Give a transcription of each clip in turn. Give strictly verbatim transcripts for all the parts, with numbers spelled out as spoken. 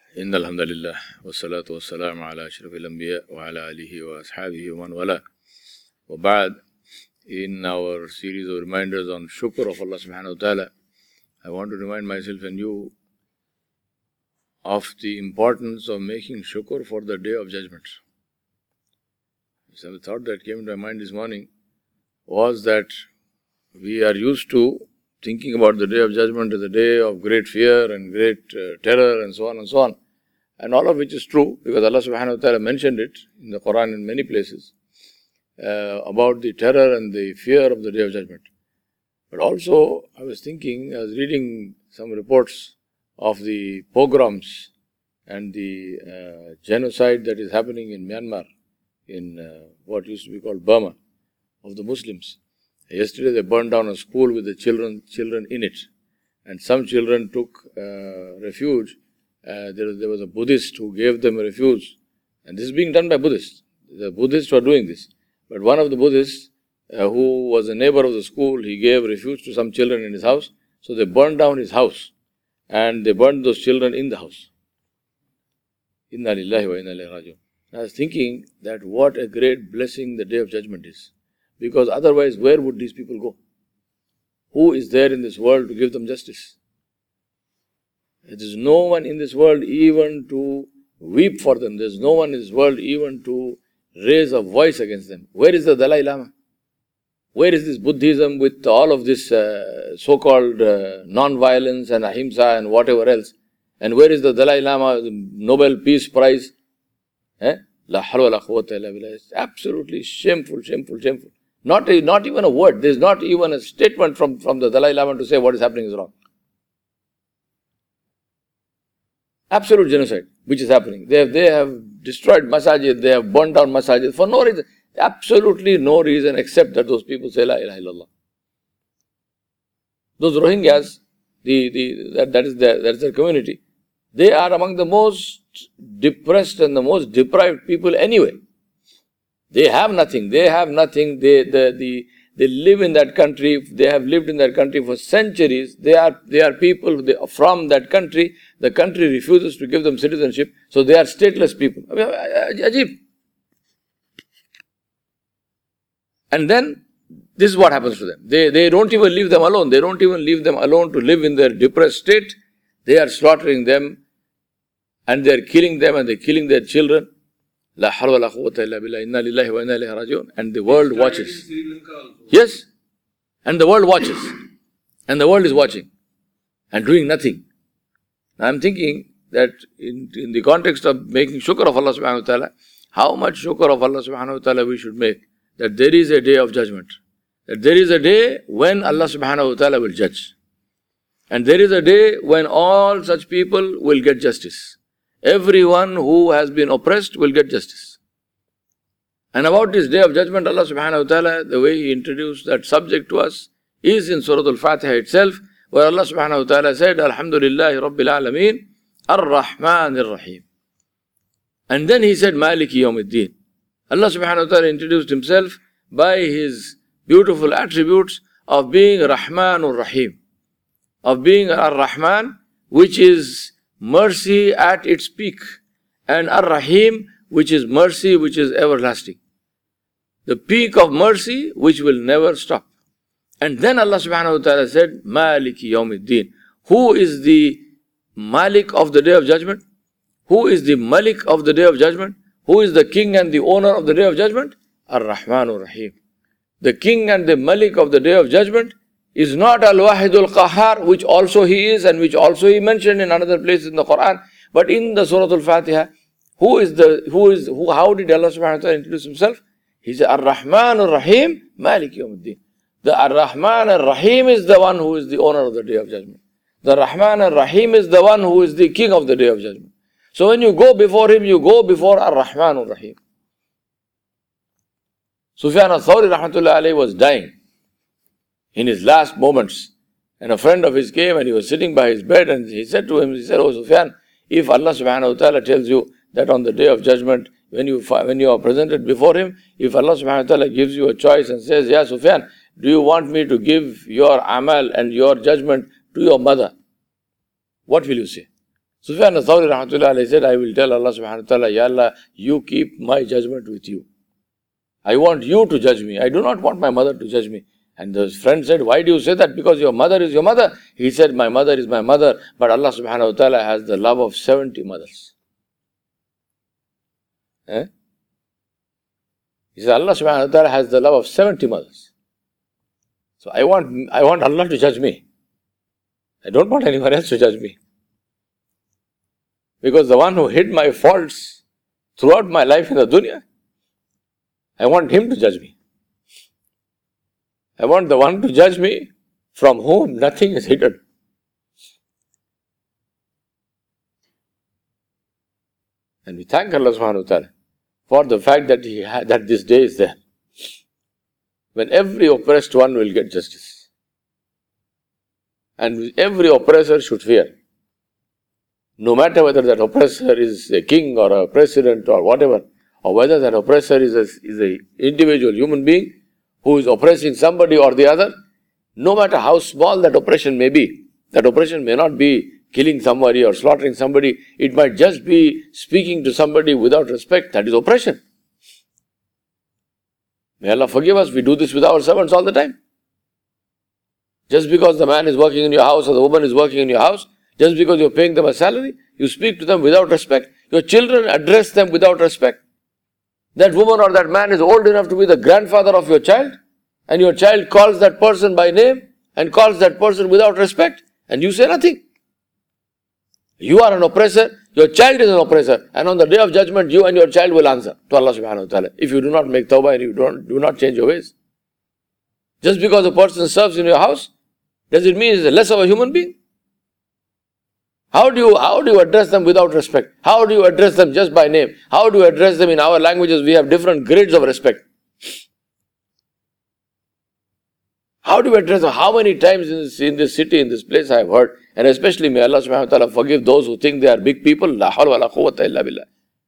إن الحمد لله والصلاة والسلام على أشرف الأنبياء وعلى آله وأصحابه ومن والاه. وبعد, in our series of reminders on shukr of Allah subhanahu wa ta'ala, I want to remind myself and you of the importance of making shukr for the day of judgment. So the thought that came to my mind this morning was that we are used to thinking about the day of judgment as a day of great fear and great uh, terror and so on and so on. And all of which is true because Allah subhanahu wa ta'ala mentioned it in the Quran in many places uh, about the terror and the fear of the day of judgment. But also I was thinking, I was reading some reports of the pogroms and the uh, genocide that is happening in Myanmar, in uh, what used to be called Burma, of the Muslims. Yesterday they burned down a school with the children children in it. And some children took uh, refuge. Uh, there, there was a Buddhist who gave them a refuge. And this is being done by Buddhists. The Buddhists were doing this. But one of the Buddhists, uh, who was a neighbor of the school, he gave refuge to some children in his house. So they burned down his house. And they burned those children in the house. Inna lillahi wa inna ilayhi raji'un. I was thinking that what a great blessing the Day of Judgment is. Because otherwise, where would these people go? Who is there in this world to give them justice? There is no one in this world even to weep for them. There is no one in this world even to raise a voice against them. Where is the Dalai Lama? Where is this Buddhism with all of this uh, so-called uh, non-violence and ahimsa and whatever else? And where is the Dalai Lama, the Nobel Peace Prize? Eh? La hawla wa la quwwata illa billah. It's absolutely shameful, shameful, shameful. Not, a, not even a word. There is not even a statement from, from the Dalai Lama to say what is happening is wrong. Absolute genocide, which is happening. They have, they have destroyed masajid, they have burnt down masajid for no reason. Absolutely no reason except that those people say La ilaha illallah. Those Rohingyas, the, the, that, that is their, that is their community, they are among the most depressed and the most deprived people anyway. They have nothing. They have nothing. They, the, the, they live in that country. They have lived in that country for centuries. They are, they are people they, from that country. The country refuses to give them citizenship. So they are stateless people. I mean, ajib. And then this is what happens to them. They, they don't even leave them alone. They don't even leave them alone to live in their depressed state. They are slaughtering them and they are killing them and they are killing their children. La hawla wa la quwwata illa billah. Inna lillahi wa inna ilayhi raji'un. And the world watches. Yes. And the world watches. And the world is watching. And doing nothing. Now I am thinking that in, in the context of making shukr of Allah subhanahu wa ta'ala, how much shukr of Allah subhanahu wa ta'ala we should make. That there is a day of judgment. That there is a day when Allah subhanahu wa ta'ala will judge. And there is a day when all such people will get justice. Everyone who has been oppressed will get justice. And about this day of judgment, Allah subhanahu wa ta'ala, the way He introduced that subject to us is in Surah Al-Fatiha itself, where Allah subhanahu wa ta'ala said, Alhamdulillahi Rabbil Alameen, Ar-Rahman Ar-Rahim. And then He said, Maliki Yawmiddin. Allah subhanahu wa ta'ala introduced Himself by His beautiful attributes of being Rahman Ar-Rahim. Of being Ar-Rahman, which is mercy at its peak, and Ar-Rahim, which is mercy which is everlasting. The peak of mercy which will never stop. And then Allah subhanahu wa ta'ala said, Maliki Yawmiddin. Who is the Malik of the day of judgment? Who is the Malik of the day of judgment? Who is the king and the owner of the day of judgment? Ar-Rahman Ar-Rahim. The king and the Malik of the day of judgment is not Al-Wahidul Qahar, which also He is and which also He mentioned in another place in the Quran. But in the Surah Al-Fatiha, who is the, who is, who, how did Allah subhanahu wa ta'ala introduce Himself? He said, Ar-Rahman Ar-Rahim, Malik Yawmiddin. The Ar-Rahman Ar-Rahim is the one who is the owner of the day of judgment. The Rahman Ar-Rahim is the one who is the king of the day of judgment. So when you go before Him, you go before Ar-Rahman Ar-Rahim. Sufyan al-Thawri rahmatullahi alayhi was dying in his last moments. And a friend of his came and he was sitting by his bed and he said to him, he said, Oh Sufyan, if Allah subhanahu wa ta'ala tells you that on the day of judgment, when you when you are presented before Him, if Allah subhanahu wa ta'ala gives you a choice and says, Ya Sufyan, do you want me to give your amal and your judgment to your mother? What will you say? Sufyan al-Thawri rahmatullah alayhi said, I will tell Allah subhanahu wa ta'ala, Ya Allah, you keep my judgment with you. I want you to judge me. I do not want my mother to judge me. And the friend said, why do you say that? Because your mother is your mother. He said, my mother is my mother, but Allah subhanahu wa ta'ala has the love of seventy mothers. Eh? He said, Allah subhanahu wa ta'ala has the love of seventy mothers. So I want, I want Allah to judge me. I don't want anyone else to judge me. Because the one who hid my faults throughout my life in the dunya, I want him to judge me. I want the one to judge me from whom nothing is hidden. And we thank Allah subhanahu wa ta'ala for the fact that he ha- that this day is there, when every oppressed one will get justice. And every oppressor should fear. No matter whether that oppressor is a king or a president or whatever, or whether that oppressor is a, is a individual human being who is oppressing somebody or the other, no matter how small that oppression may be, that oppression may not be killing somebody or slaughtering somebody, it might just be speaking to somebody without respect, that is oppression. May Allah forgive us, we do this with our servants all the time. Just because the man is working in your house or the woman is working in your house, just because you're paying them a salary, you speak to them without respect. Your children address them without respect. That woman or that man is old enough to be the grandfather of your child, and your child calls that person by name and calls that person without respect, and you say nothing. You are an oppressor, your child is an oppressor, and on the day of judgment, you and your child will answer to Allah subhanahu wa ta'ala if you do not make tawbah and you don't, do not change your ways. Just because a person serves in your house, does it mean he's less of a human being? How do you how do you address them without respect? How do you address them just by name? How do you address them in our languages? We have different grades of respect. How do you address them? How many times in this, in this city, in this place I have heard, and especially may Allah subhanahu wa ta'ala forgive those who think they are big people. La hawla wa la quwwata illa billah.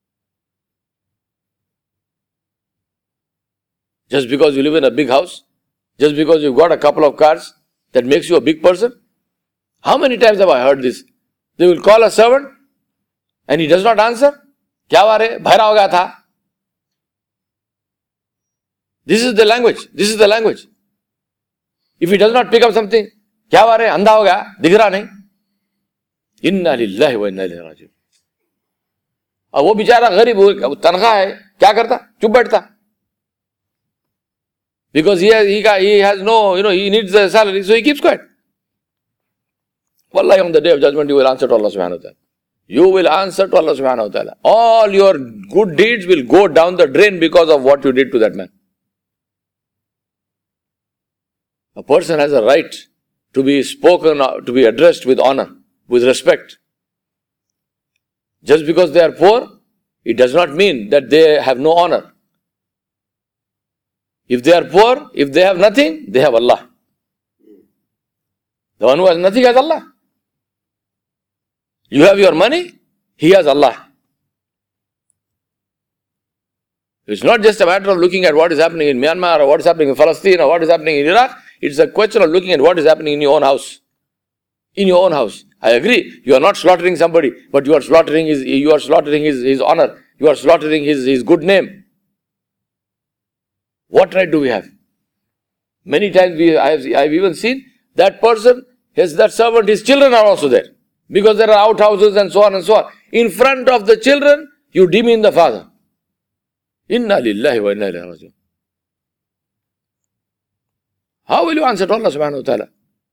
Just because you live in a big house, just because you've got a couple of cars, that makes you a big person? How many times have I heard this? They will call a servant and he does not answer. Kya ware? Bhaira ho gaya tha. This is the language. This is the language. If he does not pick up something, kya ware? Andha ho gaya? Dikh raha nahi. Inna lillahi wa inna ilaihi raji'un. अब वो बेचारा गरीब तनख्वाह है, क्या करता? चुप बैठता. Because he has, he, he has no, you know, he needs the salary, so he keeps quiet. Wallahi, on the day of judgment, you will answer to Allah subhanahu wa ta'ala. You will answer to Allah subhanahu wa ta'ala. All your good deeds will go down the drain because of what you did to that man. A person has a right to be spoken, to be addressed with honor, with respect. Just because they are poor, it does not mean that they have no honor. If they are poor, if they have nothing, they have Allah. The one who has nothing has Allah. You have your money, he has Allah. It's not just a matter of looking at what is happening in Myanmar or what is happening in Palestine or what is happening in Iraq. It's a question of looking at what is happening in your own house. In your own house. I agree, you are not slaughtering somebody, but you are slaughtering his, you are slaughtering his, his honor. You are slaughtering his, his good name. What right do we have? Many times we, I have, I have even seen that person, his, that servant, his children are also there. Because there are outhouses and so on and so on. In front of the children, you demean the father. Inna lillahi wa inna ilaihi raji'un. How will you answer to Allah subhanahu wa ta'ala?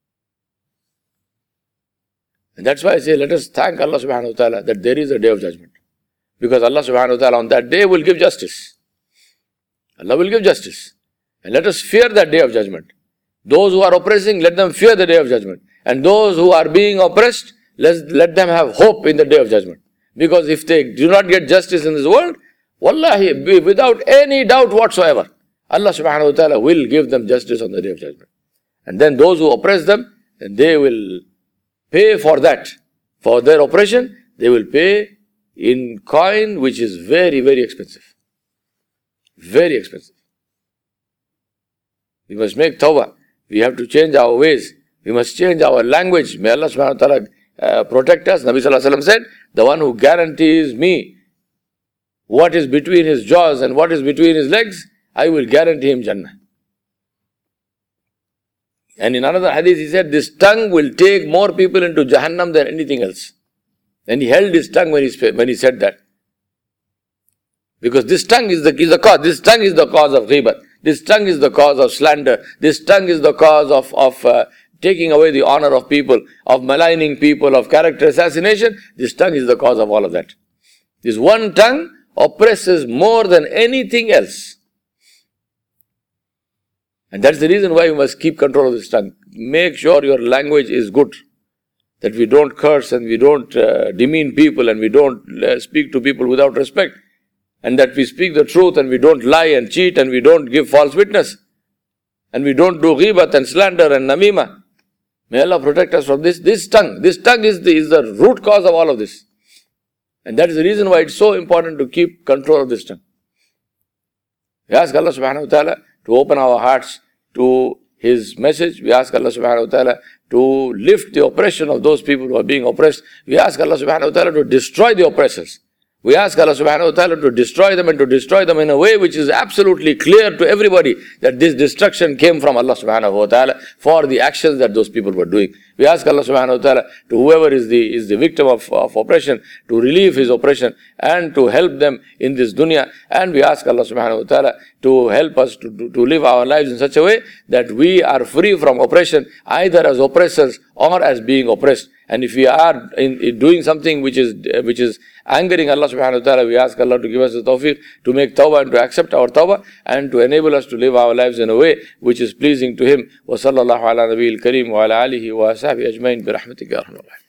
And that's why I say, let us thank Allah subhanahu wa ta'ala that there is a day of judgment. Because Allah subhanahu wa ta'ala on that day will give justice. Allah will give justice. And let us fear that day of judgment. Those who are oppressing, let them fear the day of judgment. And those who are being oppressed, let, let them have hope in the day of judgment. Because if they do not get justice in this world, wallahi, without any doubt whatsoever, Allah subhanahu wa ta'ala will give them justice on the day of judgment. And then those who oppress them, and they will pay for that. For their oppression, they will pay in coin which is very, very expensive. Very expensive. We must make tawbah. We have to change our ways. We must change our language. May Allah subhanahu wa ta'ala uh, protect us. Nabi Sallallahu Alaihi Wasallam said, the one who guarantees me what is between his jaws and what is between his legs, I will guarantee him Jannah. And in another hadith he said, this tongue will take more people into Jahannam than anything else. And he held his tongue when he, when he said that. Because this tongue is the, is the cause. This tongue is the cause of ghibat. This tongue is the cause of slander. This tongue is the cause of, of uh, taking away the honor of people, of maligning people, of character assassination. This tongue is the cause of all of that. This one tongue oppresses more than anything else. And that's the reason why we must keep control of this tongue. Make sure your language is good. That we don't curse and we don't uh, demean people and we don't uh, speak to people without respect. And that we speak the truth and we don't lie and cheat and we don't give false witness. And we don't do ghibat and slander and namima. May Allah protect us from this. This tongue, this tongue is the, is the root cause of all of this. And that is the reason why it's so important to keep control of this tongue. We ask Allah subhanahu wa ta'ala to open our hearts to His message. We ask Allah subhanahu wa ta'ala to lift the oppression of those people who are being oppressed. We ask Allah subhanahu wa ta'ala to destroy the oppressors. We ask Allah subhanahu wa ta'ala to destroy them and to destroy them in a way which is absolutely clear to everybody that this destruction came from Allah subhanahu wa ta'ala for the actions that those people were doing. We ask Allah subhanahu wa ta'ala to whoever is the is the victim of, of oppression to relieve his oppression and to help them in this dunya. And we ask Allah subhanahu wa ta'ala to help us to, to, to live our lives in such a way that we are free from oppression either as oppressors or as being oppressed. And if we are in, in doing something which is which is angering Allah subhanahu wa ta'ala, we ask Allah to give us the tawfiq to make tawbah and to accept our tawbah and to enable us to live our lives in a way which is pleasing to Him. Wa sallallahu ala nabiyil kareem wa ala alihi wa ashabihi ajmain bi rahmatika ya arhamar rahimin.